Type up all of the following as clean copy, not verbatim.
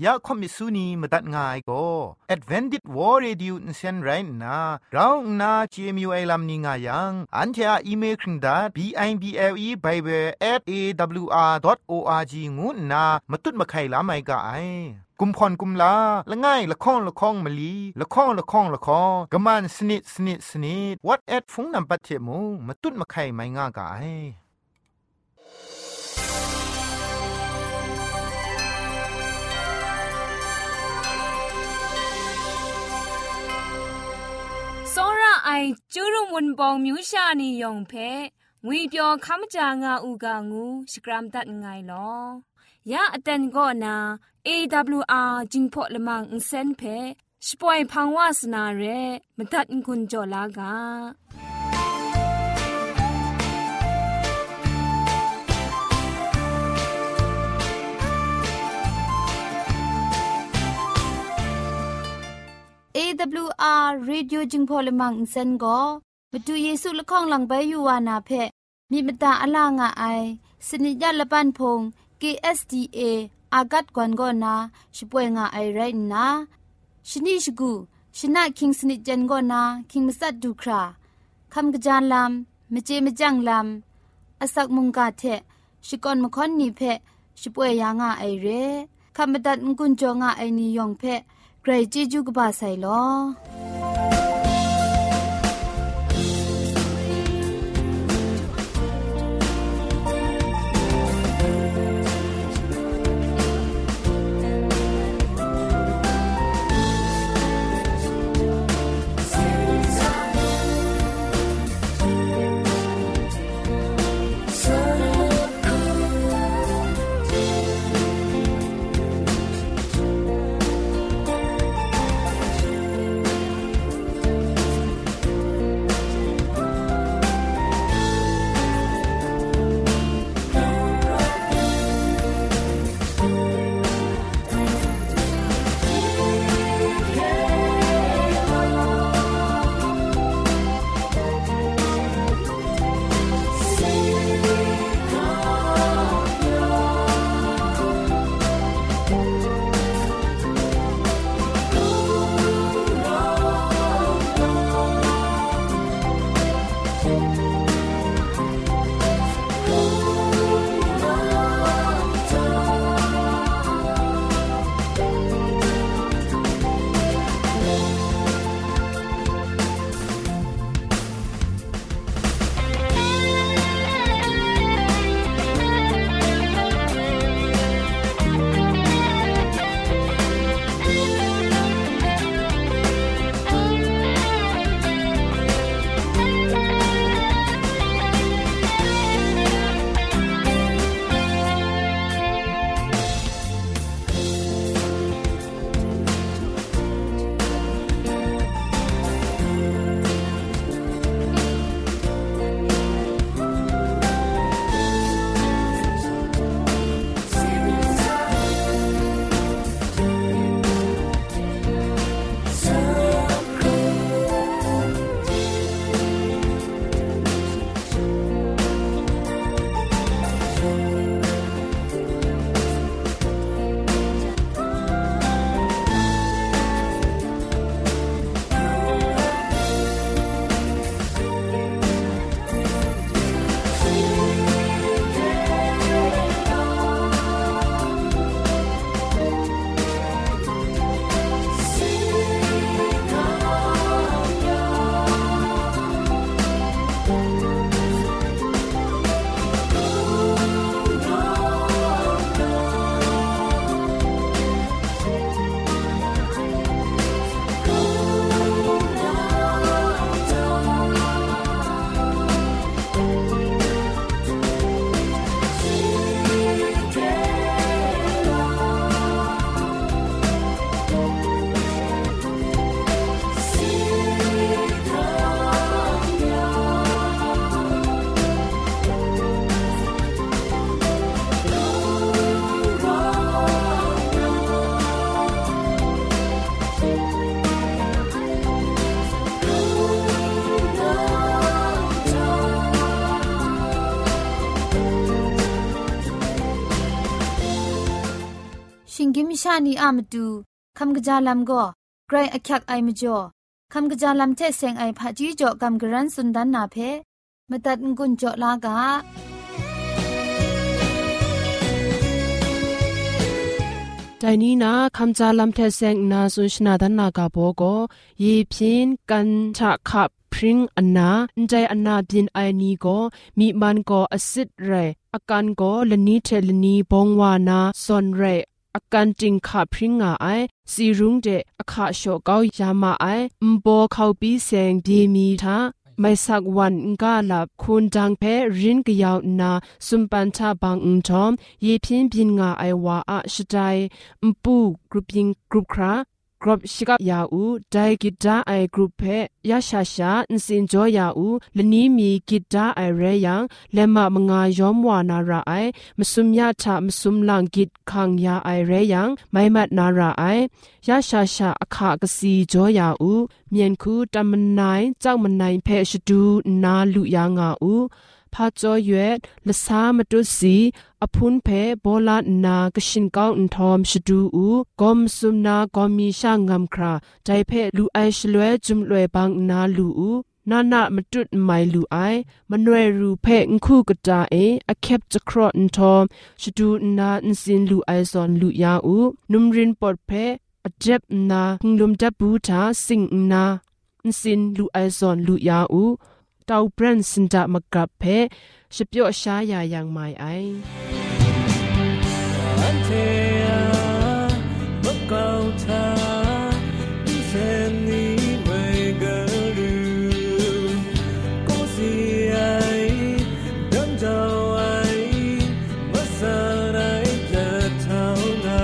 ยาคอมิสุนีมาตัดง่ายก็ Advented War Radio นเซนไรนะเราหน้า CMU ไอลัมนิงายังอันเทออีเมลคิงดา bible@awr.org งูนามาตุดมาไข่ลาไม่กะไอกุมพรกุมลาละง่ายละข้องละข้องมะลีละข้องละข้องละข้องกะมันสนิดสนิดสนิด what at ฟงนำปัจเจมูมาตุดมาไข่ไม่ง่ากะไอစောရအိုင်ကျူးရုံဝန်ပေါမြူရှာနေယုံဖဲငွေပြောခမကြာငါဥကငူစကရမ်ဒတ်ငိုင်လောยาอตันก็นา AWR จิงพอละมังเซนเพสปอยพังวาสนาเรมตัดกุญจลากา AWR Radio จิงพอลมังอินเซนก็มาดูเยซูละข้องหลังใบยูวานาเพมีมตาอลางอายสนิยาละปันพง KSDA อากัดกวนก็นาช่วยงาไอไรนะชนิชกูชนะคิงสนิจันก็นาคิงมัสัดดูคราคำกระจานลำมเจมจังลำอสักมุงกาเทชิกอนมคอนนีเพช่วยยางาไอเรคำบัดงกุนจงาไอนิยองเพไกรจีจูกบาไซลอกิมชานีอามตูคำกะจาลัมก็ไกรอักยักไอมจ่อคำกะจาลัมเทเซงไอผาจีจ่อคำกะรันสุนดันนาเพมตัดกุญจ่อลากาแต่นี้นะคำจาลำเทเซงนาสุชนาดันนากาโบโกยีพินกันชะขับพริ้งอันนาใจอันนาบินไอนี้ก็มีมันก็อสิดเรอาการก็ละนี้เทลนี้บงวานาซอนเรอาการจิงขับพริ้งไอสีรุงเดอาคาโชเกายามาไอมโบเขาปีเซงบีมีทาไม่สักวันกาลับคุณจังเพรินกยาวนาสุมปันชาบางทอมยีพินบินงาไอวาอาชใจมปูกรุปยิงกรุปครากรบชิกยาอูไดกิดาไอกรุปเพยาชาชาอินสินจอยาอูและนี้มีกิดาไอเรยังและมามงายอมวานาราไอมสุมยาชามสุมลังกิดขังยาไอเรยังไม่มัดนาราไอยาชาชาอคากสีจอยาอูเมียนคูตามนายเจ้ามันนายเพชดูนาลุยางาอูพาจอยเวดละสามตุสีอพุนเพโบลานากชินก้าวอุนทอมชดูอูกอมซุมนากอมีช่างงามคราใจเพลูไอชลวยจุมลวยบางนาลูอูนานามาจุดไม่ลูไอมันเรรูเพงคู่กระจาเออเคปจะครออุนทอมชดูนาอินสินลูไอซอนลูยาอูนุมรินปอดเพอเจ็บนาลุมดับบูทาสิงนาอินสินลูไอซอนลูยาอูตาวเบรนสินดามกับเพชเปียวชายายังไม่ไออันเทียมะกาวทาเซนีไม่กะรูก็สิไอดังเจ้าไอมาสาไรจะเท่านา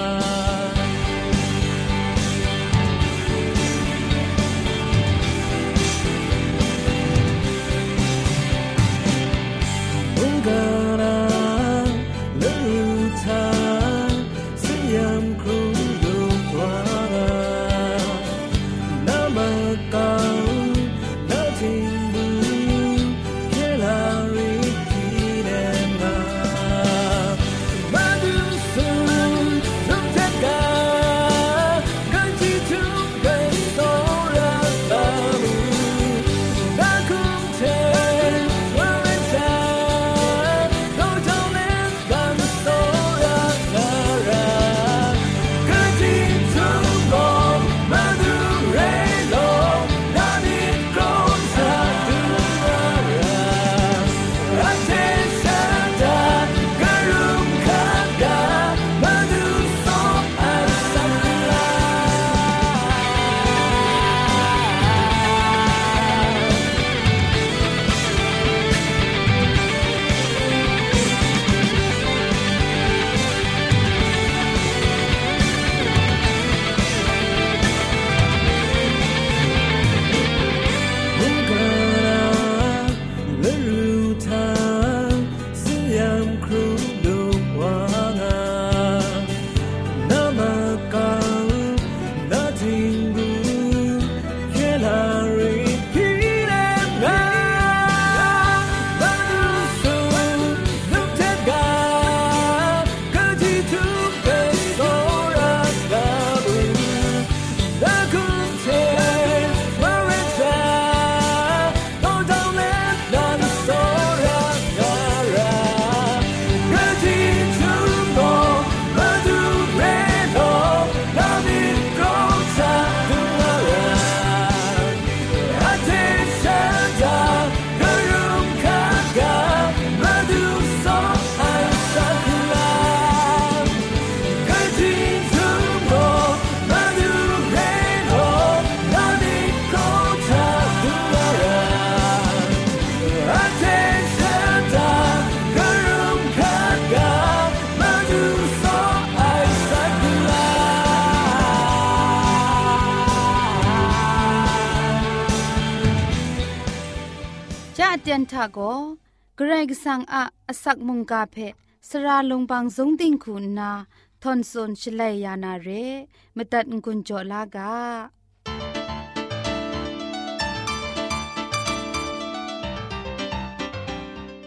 เตียนทาโกเกรกสังอาสักมุงกาเพสระลงบางสงติงคุณนาทอนซนชลัยยานาเรมตัดกุญจลากาอ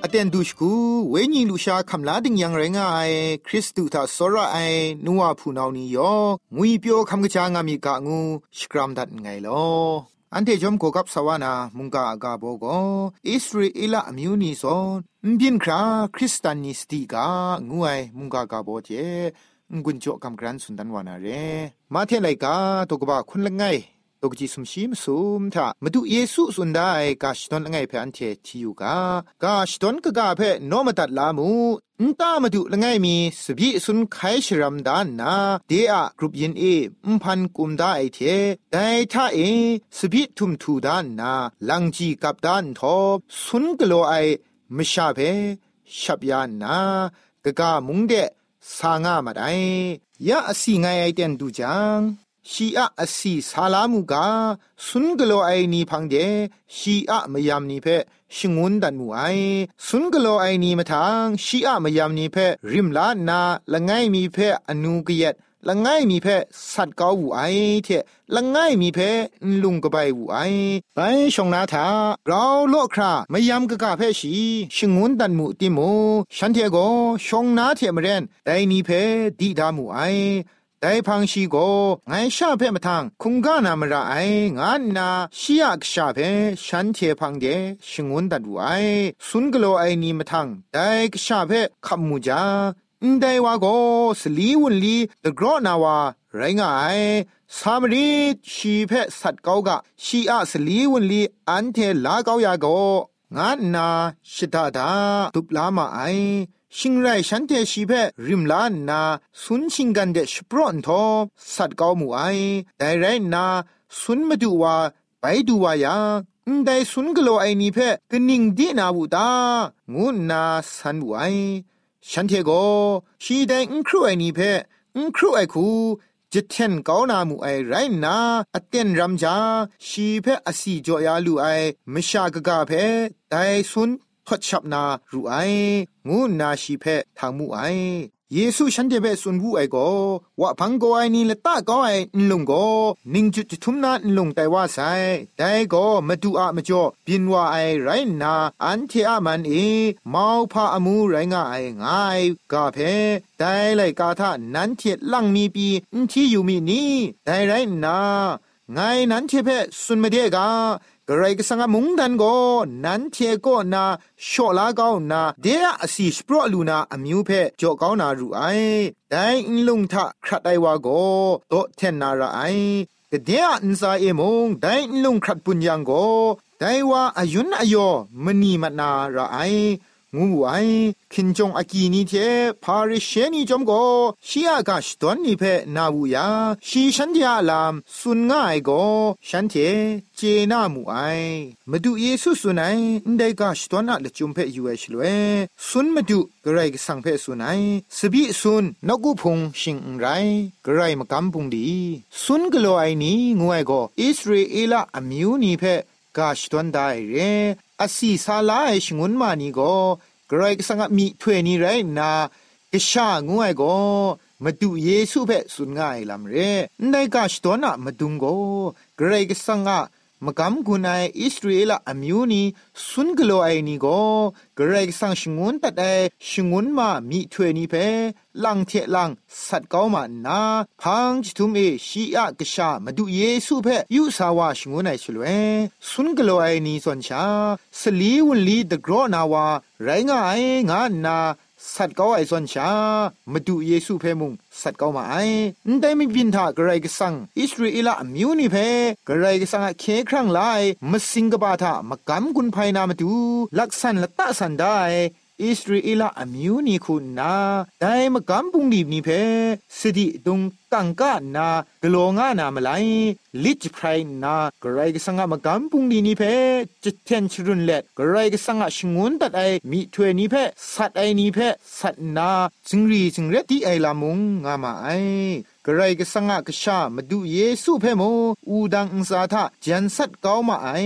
อเตนดูชกูเวญีลูชาคำลาดิงยังไรงายคริสตุทาสระไอนัวผู้นานี้ยองุยเปียวคำกะจางามีกะงูสกรัมดัดไงลออันเทจอมโกกับสวานามุงกะอากาโบโกอิสราเอลอมิวนิซอนบินคราคริสตานิสติกางวยมุงกะกาโบเจงุนโจกำกรันสุนดันวานาเรมาเทไลกาตกบะคุณละไงตกจิสุมชิมสุมทะมาดูเยซูสุนได้กาชตอนละไงเพออันเททิยูกากาชตอนกะกาเพโนมตัดลามูนตามาดูละไงมีสบิสุนไขชรัมดานนาเดอะกรุปยินพันกุมดาไอเทได้ท่าสบิทุมทูดานนาลังจีกับดานทอบสุนกโลไอมชาเพชับยานนากะกามุงเดสางามาได้ยะอสีไงไอเตนดูจังชีอะอสีสาลามุกาสุนกโลไอนีพังเดชีอะมยามนีเพชิงุนดันมูไอสุนกโลไอนีมาทางชีอะมยามนีเพริมลานาละไงมีเพอนูกเยตละไงมีเพสัตว์เกาวูไอเทละไงมีเพลุงกะไบวูไอไปชงนาทาเราโลครามยามกะกะเพชีชิงุนดันมูติโมฉันเทโกชงนาเทมเรนไดนีเพดีดามูไอได้พังชีโกไงชาเพมาทางคุงกานามระไองานนาชียกชาเพฉันเทพังเดชิงุนดัดไวสุนกโลไอนีมาทางได้กชาเพขับมูจาได้ว่าโกสลีวุนลีตะกรอนาวาไรงายสามรีชีเพสัตเกากะชีอะสลีวุนลีอันเทลาเกายาโกงานนาชิดาดาตุบลามาไอชิงไรฉันเทชีเพริมลานนาสุนชิงกันเดชโปรนทอสัตเกามูไอได้ไรนาสุนมาดูว่าไปดูว่ายาได้สุนกโลไอนีเพกนิ่งดีนาบูตางูนาสันบูไอฉันเทโกชีได้ครูไอนีเพครูไอคูจะเทนเกานามูไอไรนาอเตนรำจาชีเพอสีจอยาลูไอมชากะกาเพได้สุนทดชับนารูไองูนาชีเพทางมูไอเยซูฉันเดเบสุนวูไอโกวะพังโกไอนี่ละตะก็ไอลุงโกนิงจุดทุมนาลุงแต่ว่าไซแต่โกมาดูอะมาจ่อบินว่าไอไรนาอันเทอะมันมาวพาอมูไรงาไองายกาเพแต่ไลกาทะนั้นเทลังมีปีที่อยู่มีนี่แต่ไรนาไงนั้นเทเพสุนมาเดกากระไรก็สังมุงดันโกนั้นเทโกนาโชลาเกานาเดียอสีสปรลูนาอมิวเพจอกเกานารูไอแต่ลุงทะครัดไอวาโกโตเทนนาราไอกะเดียอินซาเอมงแต่ลุงครัดปุญญังโกแต่ว่าอายุนอโยมณีมนาราไองูไอคินจงอากีนีเทพาริเชนีจอมโกชีอากาชตอนนี้เพนาวูยาชีฉันเดียลามสุนง่ายโกฉันเทเจนามูไอมาดูเยซูสุนัยได้กาชตอนน่ะละจุมเพยูเอชลเวสุนมาดูกระไรก็สังเพสุนัยสบิสุนนกุพงชิงไรกระไรมากำปุงดีสุนกโลไอนี้งวยโกอิสราเอลอมิวนีเพกาชตอนได้เรอสีซาลาชงุนมานีโกกระไรก็สังมีถ้วยนี้ไรนากะชางวยโกมาดูเยซูเพสุนง่ายลำเรได้กาชตัวน่ะมาดุงโกกระไรก็สังมากำกุนไออิสราเอลอมิวนีสุนกโลไอนีโกกระไรก็สังชงุนตัดไอชงุนมามีถ้วยนี้เพลังเทลังสัตเกามานาพังจิตุมชีอะกะชามาดูเยซูเพยุสาวาชงุนไอชลเวสุนกโลไอนีส่วนชาสลีวุนลีเดกรอนาวาไรงาไองานาสัตเกาไอส่วนชามาดูเยซูเพมุงสัตเกามาไอได้ไม่บินทากระไรก็สังอิสราเอลอมิวนีเพกระไรก็สังเคครั้งไลมาสิงกบาทามากำกุนภัยนามาดูลักษันละตะสันได้อิสราเอลอมิวนีคุณนาได้มากำปุงดีบนีเพสดิดงกังกานากโลงานามาไลลิจไพรนากระไรก็สังมากำปุงดีนีเพจิตเทนชรุนเล็ดกระไรก็สังชงวนตัดไอมีถ้วยนีเพสัตไอนีเพสัตนาจึงรีจึงเรติไอลามุงงามาไอกระไรก็สังกะชามาดูเยซูเพโมอูดังอุซาทะจันสัตเกามาไอได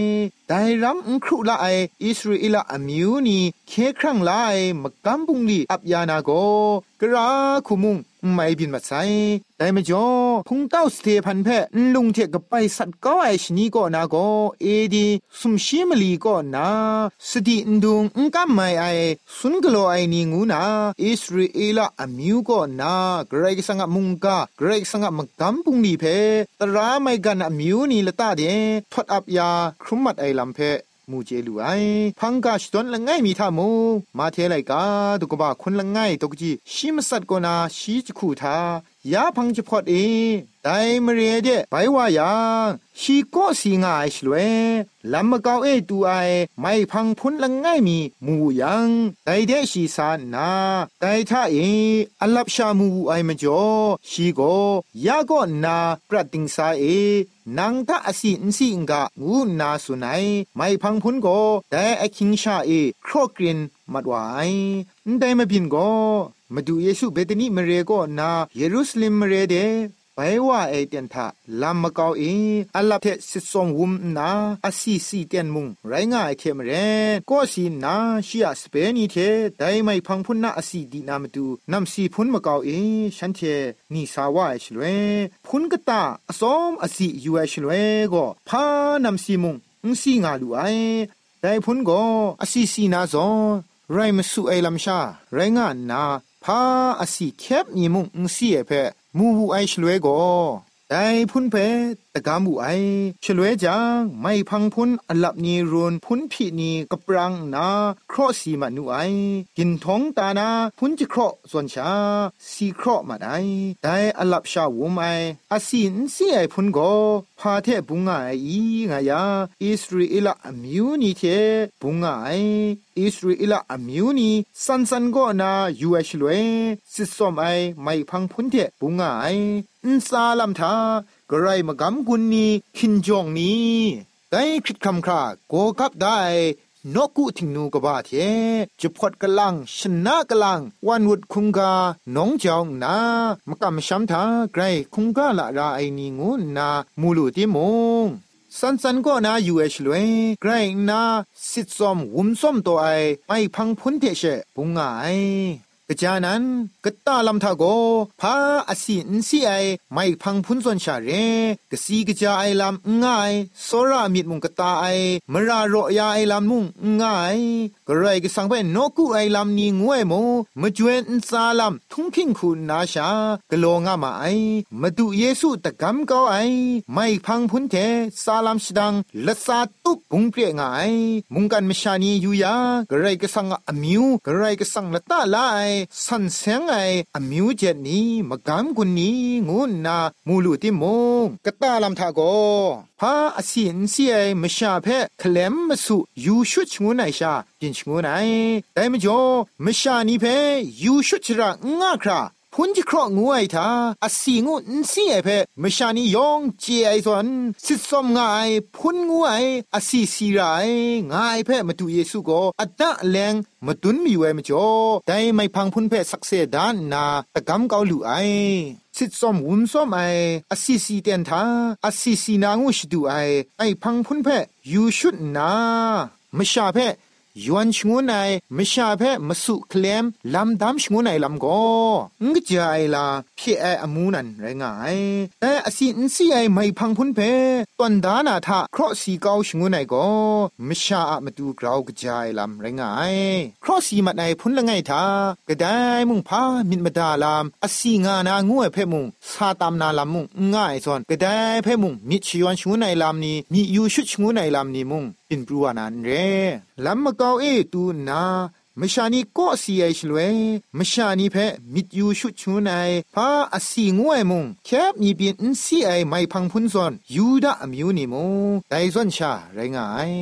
แต่รำครุละไออิสราเอลอมิวนีเคครั้งละไอมกำบุงลีอับยานาโกกระคุมุงไม่บินมาใส่แต่ไม่จ่อพุงเต้าสเตพันเพลุงเทกับไปสัตว์ก็ไอชนีก็นาโกเอดีสุมชีมลีก็นาสตินดุงกัมไม่ไอสุนกโลไอนีงูนาอิสราเอลอมิวก็นาเกรกสังมุงกาเกรกสังมกำบุงลีเพตราไม่กันอมิวนีละตาเดทอดอับยาครุมมัดไอลำเพมูเจลูไอพังกาชตนละไงมีท่ามูมาเทไลกาตุกบะคนละไงตกจีชิมสัตกนาชีจคูทายาพังจะพอดเอไดมเรเดไปว่ายังชีก็สีงายชลวยลำมะเกาเอตูไอไม่พังพ้นละไงมีมูยังไดเดชีสานาไดท่าเออัลลับชามูไอมจ่อชีโกยาก็นากระติงสาเอนางท่าอสินสิงกะงูนาสุนัยไม่พังพ้นก็แต่ไอคิงชาเอครอกรินมัดวายได้มาบินก็มาดูเยซูเบตนีมเรก็นาเยรูซาเล็มมเรเดไปว่าไอเตียนทาลำมะเกาเออัลลับเทสิสองวุมนาอาซีซีเตียนมุงไรง่ายเทมเรก็สีนาชียสเปนีเทได้ไม่พังพุนนาอาซีดีนามาดูนำซีพุนมะเกาเอฉันเทนี่สาวายชลเวพุนกตาอสมอาซียูเอชลเวก็พานำซีมุงซีงาลูไอได้พุนก็อาซีซีนาซอไรมาสู่ไอลำชาไรง่ายนาพาอาศิแคบมีมุงเสียเพมูหูไอชลวยก็แต่พุนเพตะกามูไอชลวยจังไม่พังพุนอัลลับนีรุนพุนผีนีกปรังนาครอสีมานูไอกินท้องตานาพุนจะครอส่วนชาสีครอมาได้แต่อัลลับชาวุมไออาศินเสียพุนก็พาเทบุงไองายาอิสราเอลอมิวนีเทบุงไออิสราเอลอมิวนีสันก็นายูเอชลวยสิสอมไอไม่พังพุนเทบุงไออินซาลัมทากระไรมากำกุนนี้ขินจองนี้ได้คิดคำคราโกกับได้นกุทิงนูกบาเทจะพอดกะลังชนะกะลังวันวุดคุงกาน้องจองนามกำช้ำทาไกรคุงกาละราไอนีงูนามูลูติมงสันก็นาอยู่เอชลวยไกรนาสิทซอมวุมซอมตัวไอไม่พังพุนเทเชปุงไงกจานั้นกตาลำทาโกพาอสินสีไอไม่พังพุนส่วนชาเรกสีกจาไอลำง่ายโซรามิดมุงกตาไอมราโรยาไอลำมุงง่ายกระไรก็สังเป็นนกุไอลำนี้งวยโมมาจวนอินซาลำทุ่งคิงคุณนาชากะโลงามาไอมาดูเยซูตะกำก็ไอไม่พังพุนเทซาลำชดังละซาตุปุงเปรียง่ายมุงกันมชานีอยู่ยากระไรก็สังอมิวกระไรก็สังละตาลาไอสันเสียงไออมิวเจนี้มากำกุนนี้งูนามูลูติมงกตาลำทาโกพาอสินเสียมชาเพเคลมมาสุยูชุดงูไนชาดินงูไนแต่มจ่อมชานีเพยูชุดระง่าคราพุนจิครองูไอทาอสีงูนสีไอเพมชานียองเจไอซอนสิสอมง่ายพุนงูไออสีสีไรง่ายเพมาดูเยซูโกอัตตะแรงมาตุนมีไว้มจ่อแต่ไม่พังพุนเพสักเสดานนาตะกำเกาลูไอสิสอมวุมซอมไออสีสีเตียนทาอสีสีนางูชดูไอพังพุนเพยูชุดนามชาเพยวนชงูไนมชาเพมสุเคลมลำดำชงูไนลำก็งจายลาพี่ไออมูนันไรงายแต่อสินสีไอไม่พังพุนเพตอนดานาทาครอสีเกาชงูไนก็มชามาดูกราวกจายลำไรงายครอสีมาไนพุนละไงทากระไดมุงพามินมาดาลามอสีงานางูเพมุงซาตามนาลำมุงง่ายซอนกระไดเพมุงมิชยวนชงูไนลำนี้มียูชุดชงูไนลำนี้มุงเป็นปรัวนันเรลำมะเกาเอตูนามชานีก็สีไอชลเวมชานีเพมิดยูชุดชูไนพาอสีงวยมุงแคบมีเป็นอินซีไอไม่พังพุนซอนยูดาอมิวนิมุงไดซอนชาไรงาย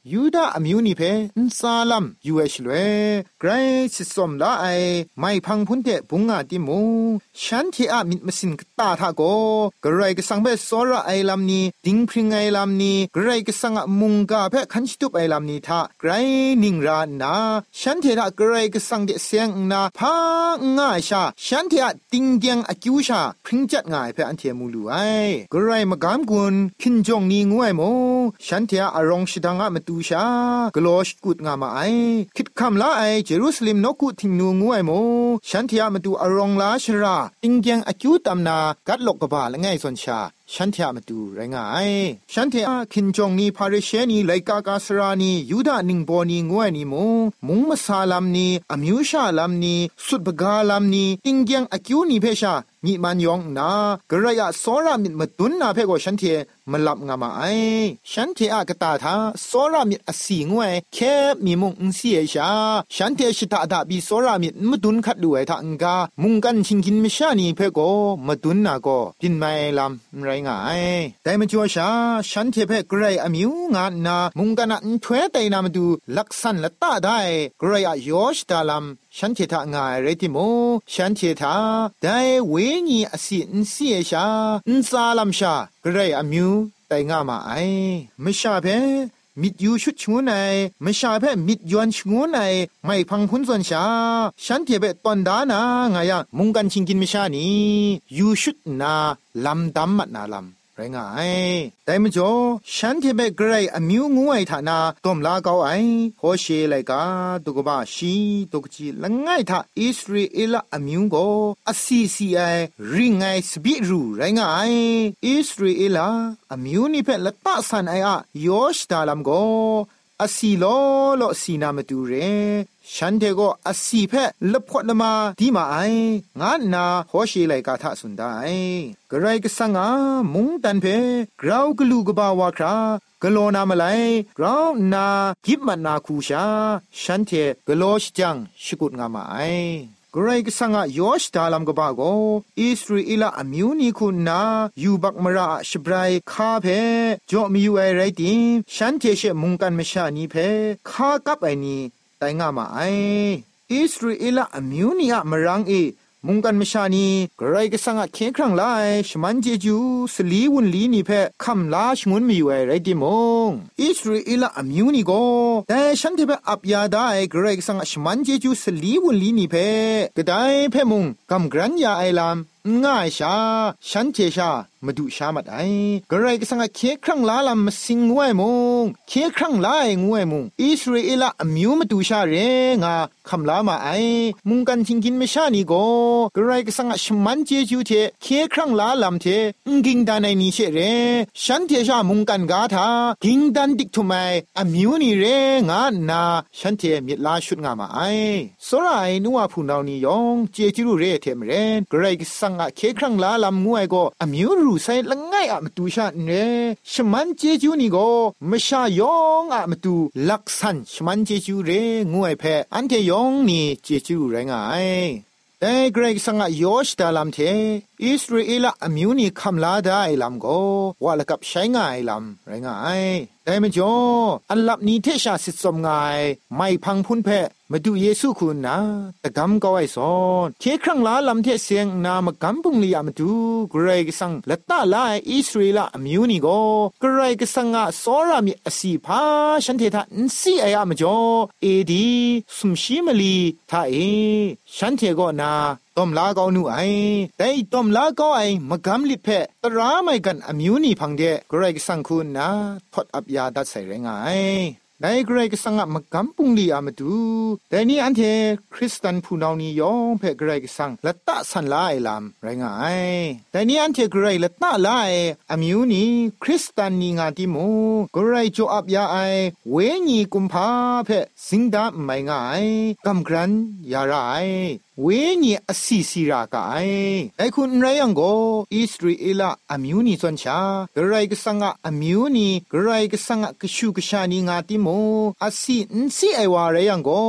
ยูดาอมิวนิเพนซาลัมยูเอชลเวไกรสิสมลาไอไม่พังพุนเตปุงอาติมูฉันที่อามิดมสินกตาทาโกกระไรก็สังเบสอระไอลำนี้ดิงพริงไอลำนี้กระไรก็สังมุงกาเพคันชิตุบไอลำนี้ทาไกรนิงรานาฉันที่ทากระไรก็สังเดเสียงนาพาง่ายชาฉันที่อาติงเดียงอคิวชาพริงจัดง่ายเพอันเทียมูลูไอกระไรมากามกุนคินจงนี้งวยโมฉันที่อารองชิดังอามาตูชากลอชกุดงามาไอคิดคำละไอเยรูซาเล็มนกุทิงนูงวยโมฉันที่อามาตูอารองลาชราติงเดียงอคิวตำนากัดลกกบาละง่ายส่วนชาฉันเทียมาดูไรงายฉันเทียคินจงนีพาริเชนีไลกากาสรานียูดานิงโบนีงวยนีมุงมาซาลัมนีอมิวชาลัมนีสุดบกาลัมนีติงเกียงอคิวนีเพชามีมันยองนากระยะสอรามิดมาตุนนาเพโกฉันเทียมาลับงามาไอฉันเทียกตาทาสอรามิดอสีงวยแค่มีมุงอุเสียชาฉันเทียชิตาดาบีสอรามิดมาตุนขัดด้วยทางกามุงกันชิงกินไม่ชานีเพโกมาตุนนาโกกินไม่ลำไรง่ายแต่มาจัวชาฉันเทเพกรายอมิวงานนามุงกันอันถ้วยไตนามาดูลักษันละตาได้กรายอยอชตาลัมฉันเททางายเรติโมฉันเททาได้เวงีอสินเสียชาอินซาลัมชากรายอมิวไตงามาไอไม่ชาเพมิดยูชุดชงวนไอไม่ชาเพมิดยวนชงวนไอไม่พังพุนส่วนชาฉันเทเบตอนดานางายมุงกันชิงกินไม่ชานียูชุดนาลำดำมัดนาลำไรงายแต่มจ่อฉันเทเบกรายอมิวงวยฐานาต้มลาเกาไอโฮเชไลกาตุกบาชีตุกจีละง่ายทาอิสราเอลอมิวโกอซีซีไอริงไงสบิรูไรงายอิสราเอลอมิวนี่เพละตะสันไออะยอชตาลัมโกอสีโลโลสีนามาดูเรฉันเทโกอสีเพละพอดมาดีมาไองานนาโฮเชไลกาทะสุนได้กระไรก็สังอามุงตันเพกราวกลูกบาวาครากโลนามาไลกราวนากิบมันนาคูชาฉันเทกโลชจังชกุดงามาไอกรายกสังะยอชตาลัมกบาโกอิสราเอลอมิวนิคุณนายูบักมราชบรายคาเพจอมิวไอไรติฉันเทเชมุงกันมชานีเพคากับไอนีไตงามาไออิสราเอลอมิวนิอะมรังเอมุงกันมชานีกรายกสังะเคครั้งไลชมันเจจูสลีวุนลีนีเพคำลาชงวนมิวไอไรติมงอิสราเอลอมิวนิโกแต่ฉันเทเพอับยาได้กรายกสังะชมันเจจูสลีวุนลีนีเพกระไดเพมุงกำกรันยาไอลามง่ายชาฉันเทชามาดูชามัดไอกระไรก็สังเคครั้งลาลำมาสิงงวยมงเคครั้งลายงวยมงอิสราเอลอมิวมาดูชาเรงาคำลามาไอมุงกันชิงกินไม่ชานี่โกกระไรก็สังชมันเจจูเทเคครั้งลาลำเทกิงดานไอนี่เชเรฉันเทชามุงกันกาทากิงดันดิกทุไมอมิวนี่เรงานาฉันเทมีลาชุดงามาไอสรายนัวผู้นาวนี่ยองเจจูเรเทมเรนกระไรก็สังเคครั้งลาลำงวยโกอมิวรูไซละง่ายอะมาดูชาเนชมันเจจูนี่โกมชายองอะมาดูลักษันชมันเจจูเรงวยเพอันเทยองนี่เจจูไรงายแต่เกรกสังยอชตาลัมเทอิสราเอลอมิวนี่คำลาได้ลำโกว่าละกับใช้ง่ายลำไรงายแต่ไม่จ่ออันลับนี้เทชาสิสมง่ายไม่พังพุนเพมาดูเยซูคุณนะตะกำก็ไอสอนเคครั้งลาลำเทเสียงนามกำปุงลียมาดูเกรกสังละตาลายอิสราเอลอมิวนี่โกเกรกสังสอรามิอสีพาฉันเททันซีไออะมาจ่อเอดีสุมชิมลีทาเอฉันเทก็นาต้มลาเกาหนูไอแต่ต้มลาเกาไอมากำลิเพตราไม่กันอมิวนี่พังเดเกรกสังคุณนะทอดอับยาดัดใส่แรงไงได้เกรกสังมากำปุงลีอามาดูแต่นี่อันเทคริสตันผู้นาวนี่ยองเพเกรกสังละตะสันลายลำแรงไงแต่นี่อันเทเกรกละตะลายอมิวนี่คริสตันนี่งาติโมเกรกโจอับยาไอเวญีกุมภาเพสิงดาไม่ง่ายกำกรันยาไรเวญีอสีสีรากายไอคุณไรยังโกอิสราเอลอมิวนี่ส่วนชากระไรก็สังอมิวนี่กระไรก็สังกชูกชานีงาติโมอสีนสีไอวาไรยังโก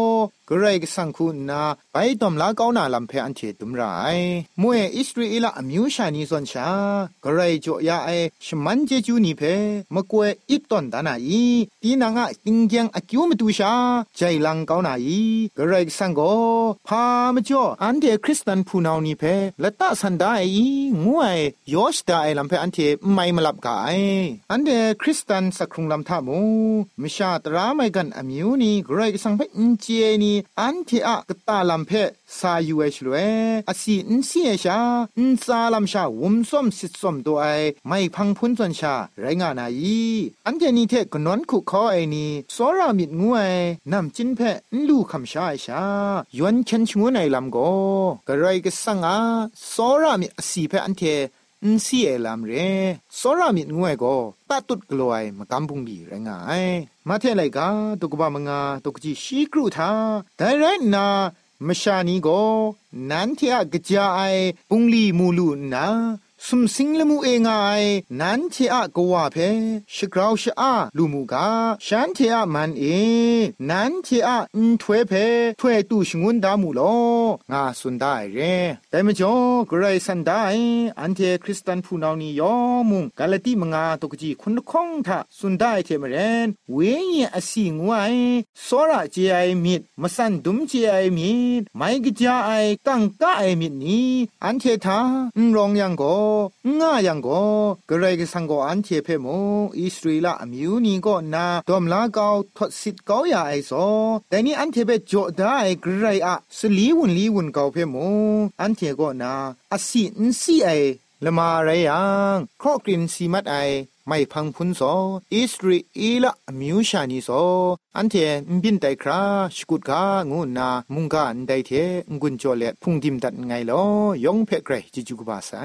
กระไรก็สังคุณนาไปตอมลาเก้านาลำเพออันเทตุมไรมวยอิสราเอลอมิวชานีส่วนชากระไรจ่อยาไอชมันเจจูนีเพมะกวยอิบตอนตานาอีตีนางะติงเกียงอคิวมตุชาใจลังเก้านาอีกระไรก็สังโกพามจ่ออันเดคริสตันผู้นานีเพละตะสันดาอีงวยยอชดาไอลำเพอันเทไม่มาลับกาไออันเดคริสตันสักครุงลำท่ามูมิชาตราไม่กันอมิวนีกระไรก็สังเพอินเจนีอันเทอะกตาลำเพซายูเอชลเวอสีอินเสียชาอินซาลำชาวุมส้มสิดส้มตัวไอไม่พังพุนส่วนชาไรงานายีอันเทนี้เทกนนคุกคอไอนีสอรามิดงวยนำจินเพลูคำชาไอชายวนเชนชงวนไอลำโกกระไรก็สังอาสอรามิดอสีเพอันเทอินเสียลำเรสอรามิดงวยก็ตาตุดกลวยมากำปุงบีไรงาไอมาเทไลกาตุกบามงาตุกจีชีกรูทาแต่ไรนามชานีโกนันเทียกจาไอปุงลีมูลูนาสุมสิงละมูเองไอนันเทียกว่าเพชกราวชอาลูมูกาฉันเทียมันเอนันเทียอินถวยเพถวยตูชงวนดามูโลงาสุนได้เรแต่มจ่อกระไรสันได้อันเทคริสตันผู้นานียอมุงกาลติมงาตกจีคุณคงทะสุนได้เทมเรนเวียอสิงไวสระเจไอมิดมาสันดุมเจไอมิดไม่กจาไอกังกะไอมิดนี้อันเททารองยังโกง่ายังก็กระไรก็สังก็อันเทเพโมอิสราเอลอมิวนีก็นาดอมลาเกาทดสิทธิ์เกาอย่าไอซอแต่นี่อันเทเปโจได้กระไรอะสลีวุนเกาเพโมอันเทก็นาอสินซีไอละมาไรยังครอกรินซีมัดไอไม่พังพุนซออิสราเอลอมิวชานีซออันเทบินไตคราสกุดกางูนามุงกาอันไดเทงุนจอเลพุงดิมดัดไงลอยองเพกเรจิจุกบาไซ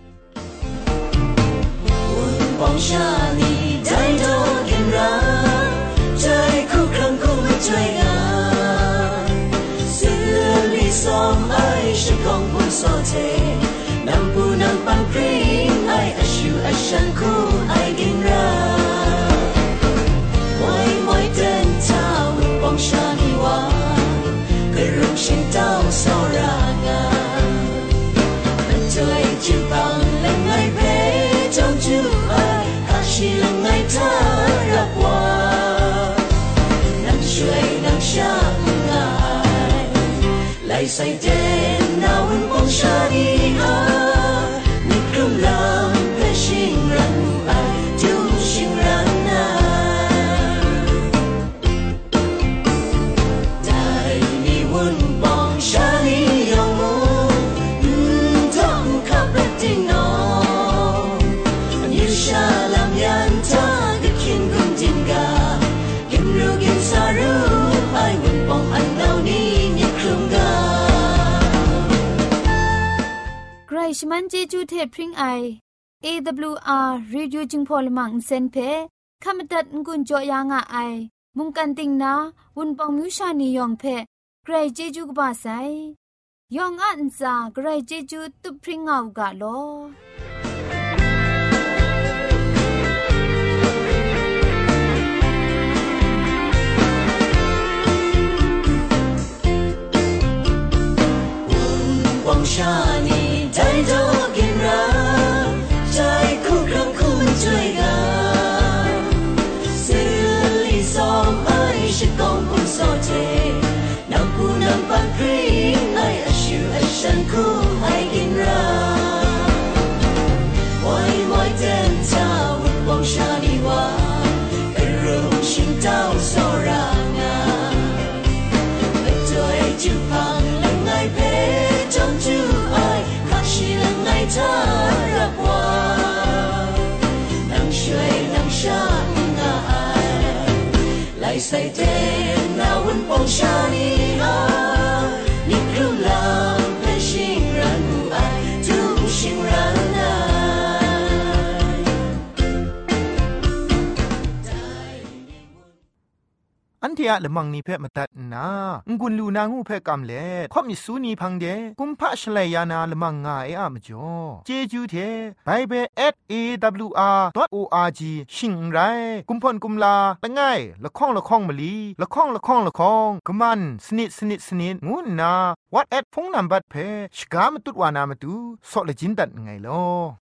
放下你再多点燃在苦抗苦的追赶死里送爱是空不所求能不能帮 bring 爱爱修爱山苦爱点燃为我等他放下你我可容心到所让啊最就帮人爱陪终究爱是冷爱他让我能睡能相爱来塞点那温风沙的爱你空浪的心让爱就心让爱带你温风沙的영웅 더靠不定哦ใครชมันเจจูเทพริงไอ AWR Radio จึงพอลมังเซนเพขมตัดงุนจอยางอ้ายมุงกันติงนาวุนปองมิวชานียองเพใครเจจูกบาไซยองอันซาใครเจจูตุพริงเอากะโล下你再多点燃在苦抗苦追赶死里送爱是共不所求能不能帮 bring 爱爱修爱山苦爱点燃我等他我放下你我可容心到所让啊对就旁人爱陪终究爱可是人爱他让我能睡能相爱来塞点那温风沙你爱你苦浪的心让爱就心让爱อันเทียละมังนิเพ่มาตัดนางุนลูนางูเพ่กำเล่ข่อมิสูนีพังเดกุมพะชเลยานาละมังงาเออะมจ่อเจจูเทไบเบิล@awr.org ชิงไรกุมพ่นกุมลาละง่ายละข้องละข้องมะลีละข้องละข้องละข้องกะมันสนิดงูนา WhatsApp พงนัมบัดเพชกามตุดวานามตุสอเลจินดัดไงลอ